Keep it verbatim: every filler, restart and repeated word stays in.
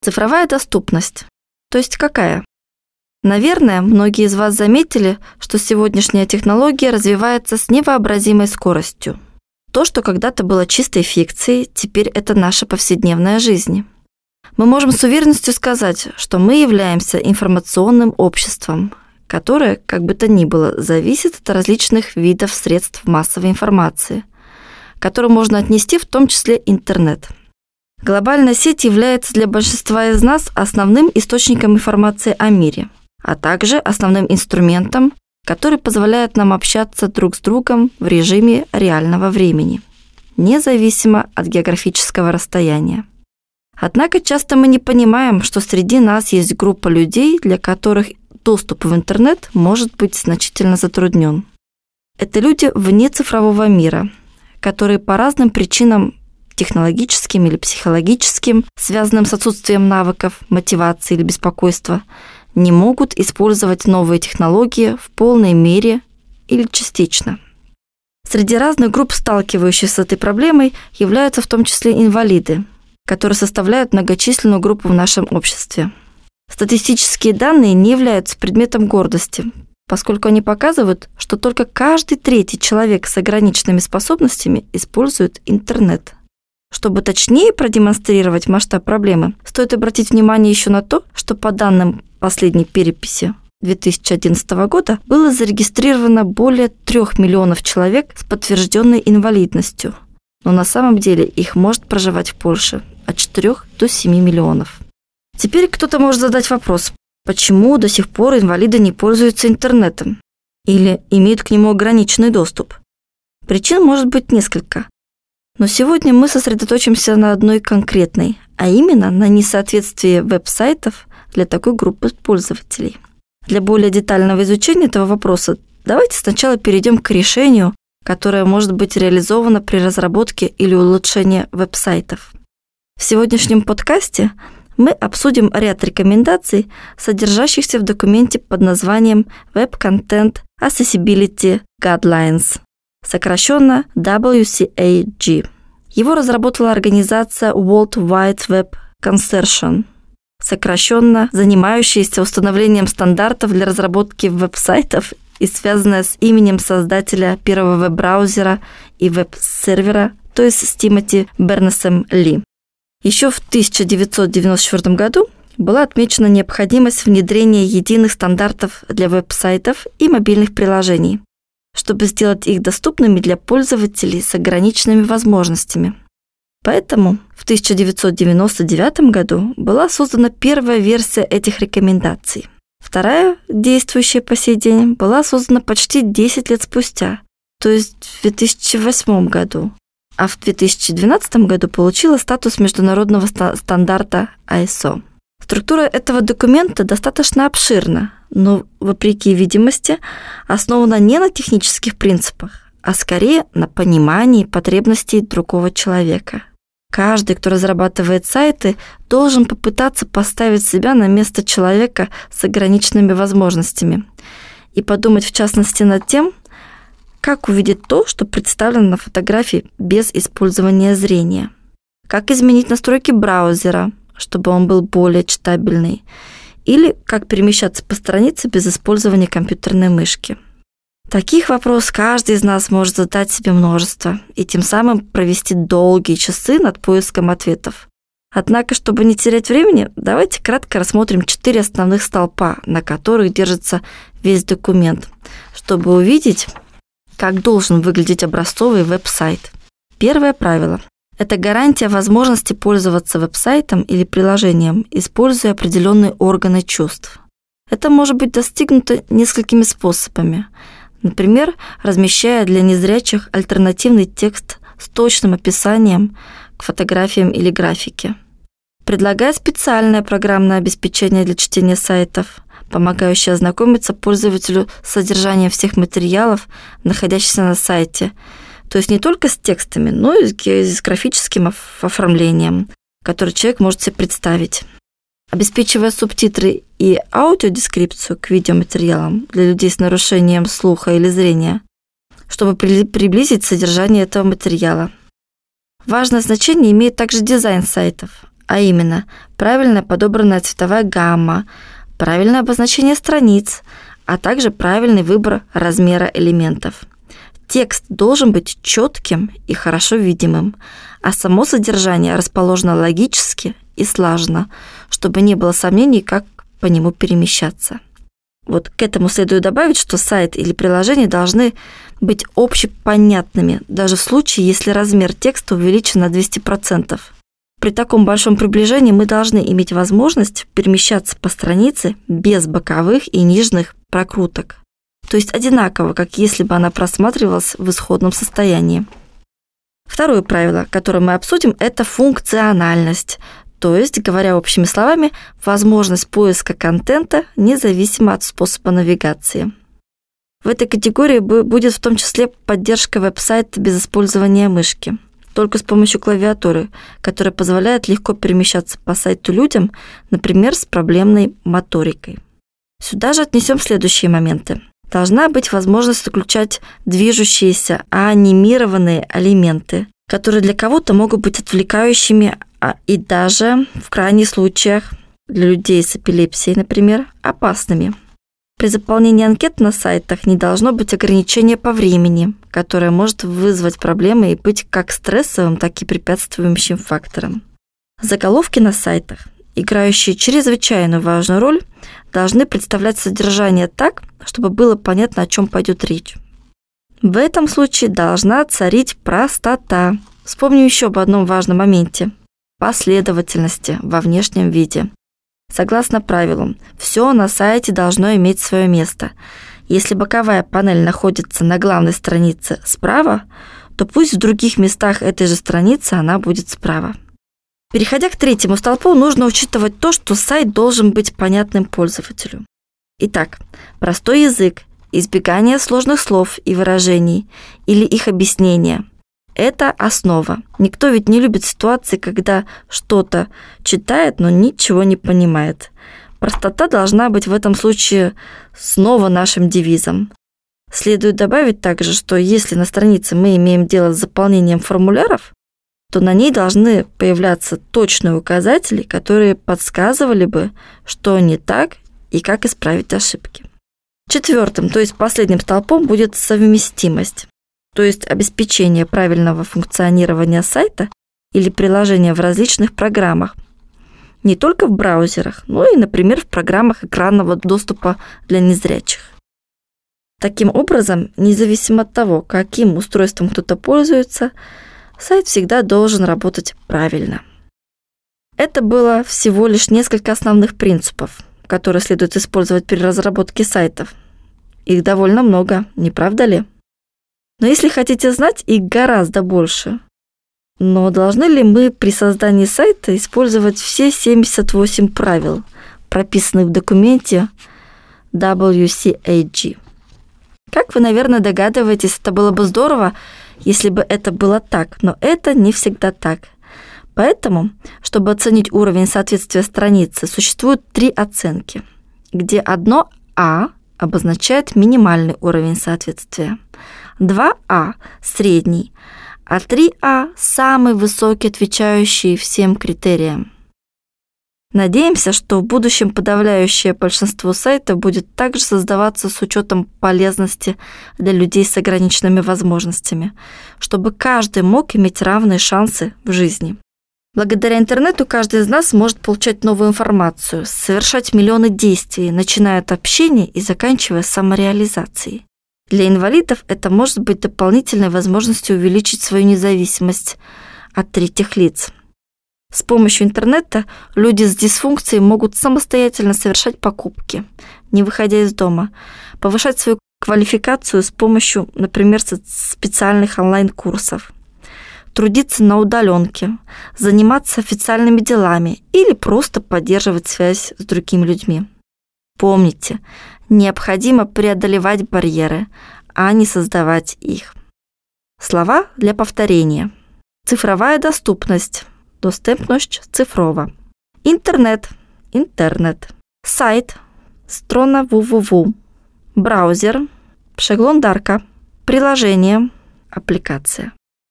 Цифровая доступность. То есть какая? Наверное, многие из вас заметили, что сегодняшняя технология развивается с невообразимой скоростью. То, что когда-то было чистой фикцией, теперь это наша повседневная жизнь. Мы можем с уверенностью сказать, что мы являемся информационным обществом, которое, как бы то ни было, зависит от различных видов средств массовой информации, которые можно отнести в том числе интернет. Глобальная сеть является для большинства из нас основным источником информации о мире, а также основным инструментом, который позволяет нам общаться друг с другом в режиме реального времени, независимо от географического расстояния. Однако часто мы не понимаем, что среди нас есть группа людей, для которых доступ в интернет может быть значительно затруднен. Это люди вне цифрового мира, которые по разным причинам, технологическим или психологическим, связанным с отсутствием навыков, мотивации или беспокойства, не могут использовать новые технологии в полной мере или частично. Среди разных групп, сталкивающихся с этой проблемой, являются в том числе инвалиды, которые составляют многочисленную группу в нашем обществе. Статистические данные не являются предметом гордости, поскольку они показывают, что только каждый третий человек с ограниченными способностями использует интернет. Чтобы точнее продемонстрировать масштаб проблемы, стоит обратить внимание еще на то, что по данным последней переписи две тысячи одиннадцатого года было зарегистрировано более трех миллионов человек с подтвержденной инвалидностью, но на самом деле их может проживать в Польше от четырёх до семи миллионов. Теперь кто-то может задать вопрос, почему до сих пор инвалиды не пользуются интернетом или имеют к нему ограниченный доступ? Причин может быть несколько. Но сегодня мы сосредоточимся на одной конкретной, а именно на несоответствии веб-сайтов для такой группы пользователей. Для более детального изучения этого вопроса давайте сначала перейдем к решению, которое может быть реализовано при разработке или улучшении веб-сайтов. В сегодняшнем подкасте мы обсудим ряд рекомендаций, содержащихся в документе под названием Web Content Accessibility Guidelines, сокращенно дабл ю си эй джи. Его разработала организация World Wide Web Consortium, сокращенно занимающаяся установлением стандартов для разработки веб-сайтов и связанная с именем создателя первого веб-браузера и веб-сервера, то есть с Тимоти Бернесом Ли. Еще в тысяча девятьсот девяносто четвёртом году была отмечена необходимость внедрения единых стандартов для веб-сайтов и мобильных приложений, чтобы сделать их доступными для пользователей с ограниченными возможностями. Поэтому в тысяча девятьсот девяносто девятом году была создана первая версия этих рекомендаций. Вторая, действующая по сей день, была создана почти десять лет спустя, то есть в две тысячи восьмом году, а в две тысячи двенадцатом году получила статус международного стандарта ай эс о. Структура этого документа достаточно обширна, но, вопреки видимости, основана не на технических принципах, а скорее на понимании потребностей другого человека. Каждый, кто разрабатывает сайты, должен попытаться поставить себя на место человека с ограниченными возможностями и подумать в частности над тем, как увидеть то, что представлено на фотографии без использования зрения, как изменить настройки браузера, чтобы он был более читабельный, или как перемещаться по странице без использования компьютерной мышки. Таких вопросов каждый из нас может задать себе множество и тем самым провести долгие часы над поиском ответов. Однако, чтобы не терять времени, давайте кратко рассмотрим четыре основных столпа, на которых держится весь документ, чтобы увидеть, как должен выглядеть образцовый веб-сайт. Первое правило – это гарантия возможности пользоваться веб-сайтом или приложением, используя определенные органы чувств. Это может быть достигнуто несколькими способами. Например, размещая для незрячих альтернативный текст с точным описанием к фотографиям или графике. Предлагая специальное программное обеспечение для чтения сайтов, помогающее ознакомиться пользователю с содержанием всех материалов, находящихся на сайте, то есть не только с текстами, но и с графическим оформлением, которое человек может себе представить. Обеспечивая субтитры и аудиодескрипцию к видеоматериалам для людей с нарушением слуха или зрения, чтобы приблизить содержание этого материала. Важное значение имеет также дизайн сайтов. а именно правильно подобранная цветовая гамма, правильное обозначение страниц, а также правильный выбор размера элементов. Текст должен быть четким и хорошо видимым, а само содержание расположено логически и слаженно, чтобы не было сомнений, как по нему перемещаться. Вот к этому следует добавить, что сайт или приложение должны быть общепонятными, даже в случае, если размер текста увеличен на двести процентов. При таком большом приближении мы должны иметь возможность перемещаться по странице без боковых и нижних прокруток, то есть одинаково, как если бы она просматривалась в исходном состоянии. Второе правило, которое мы обсудим, это функциональность, то есть, говоря общими словами, возможность поиска контента независимо от способа навигации. В этой категории будет в том числе поддержка веб-сайта без использования мышки, только с помощью клавиатуры, которая позволяет легко перемещаться по сайту людям, например, с проблемной моторикой. Сюда же отнесем следующие моменты. Должна быть возможность включать движущиеся, анимированные элементы, которые для кого-то могут быть отвлекающими, а и даже в крайних случаях для людей с эпилепсией, например, опасными. При заполнении анкет на сайтах не должно быть ограничения по времени, которое может вызвать проблемы и быть как стрессовым, так и препятствующим фактором. Заголовки на сайтах, играющие чрезвычайно важную роль, должны представлять содержание так, чтобы было понятно, о чем пойдет речь. В этом случае должна царить простота. Вспомню еще об одном важном моменте – последовательности во внешнем виде. Согласно правилам, все на сайте должно иметь свое место. Если боковая панель находится на главной странице справа, то пусть в других местах этой же страницы она будет справа. Переходя к третьему столпу, нужно учитывать то, что сайт должен быть понятным пользователю. Итак, простой язык, избегание сложных слов и выражений или их объяснения – это основа. Никто ведь не любит ситуации, когда что-то читает, но ничего не понимает. Простота должна быть в этом случае снова нашим девизом. Следует добавить также, что если на странице мы имеем дело с заполнением формуляров, то на ней должны появляться точные указатели, которые подсказывали бы, что не так и как исправить ошибки. Четвертым, то есть последним столпом, будет совместимость, то есть обеспечение правильного функционирования сайта или приложения в различных программах, не только в браузерах, но и, например, в программах экранного доступа для незрячих. Таким образом, независимо от того, каким устройством кто-то пользуется, сайт всегда должен работать правильно. Это было всего лишь несколько основных принципов, которые следует использовать при разработке сайтов. Их довольно много, не правда ли? Но если хотите знать, их гораздо больше. Но должны ли мы при создании сайта использовать все семьдесят восемь правил, прописанных в документе дабл ю си эй джи? Как вы, наверное, догадываетесь, это было бы здорово, если бы это было так, но это не всегда так. Поэтому, чтобы оценить уровень соответствия страницы, существует три оценки, где одно А обозначает минимальный уровень соответствия, два А – средний, а три А – самый высокий, отвечающий всем критериям. Надеемся, что в будущем подавляющее большинство сайтов будет также создаваться с учетом полезности для людей с ограниченными возможностями, чтобы каждый мог иметь равные шансы в жизни. Благодаря интернету каждый из нас может получать новую информацию, совершать миллионы действий, начиная от общения и заканчивая самореализацией. Для инвалидов это может быть дополнительной возможностью увеличить свою независимость от третьих лиц. С помощью интернета люди с дисфункцией могут самостоятельно совершать покупки, не выходя из дома, повышать свою квалификацию с помощью, например, специальных онлайн-курсов, трудиться на удаленке, заниматься официальными делами или просто поддерживать связь с другими людьми. Помните, необходимо преодолевать барьеры, а не создавать их. Слова для повторения. Цифровая доступность. Достępność cyfrowa. Интернет. Интернет. Сайт. Strona www. Браузер. Przeglądarka. Приложение. Аппликация.